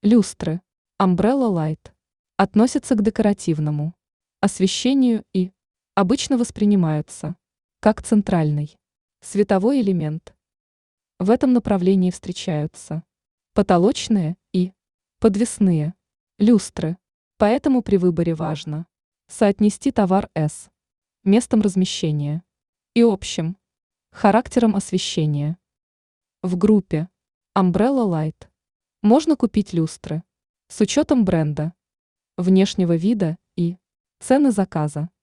Люстры Umbrella Light относятся к декоративному освещению и обычно воспринимаются как центральный световой элемент. В этом направлении встречаются потолочные и подвесные люстры, поэтому при выборе важно соотнести товар с местом размещения и общим характером освещения. В группе Umbrella Light можно купить люстры с учетом бренда, внешнего вида и цены заказа.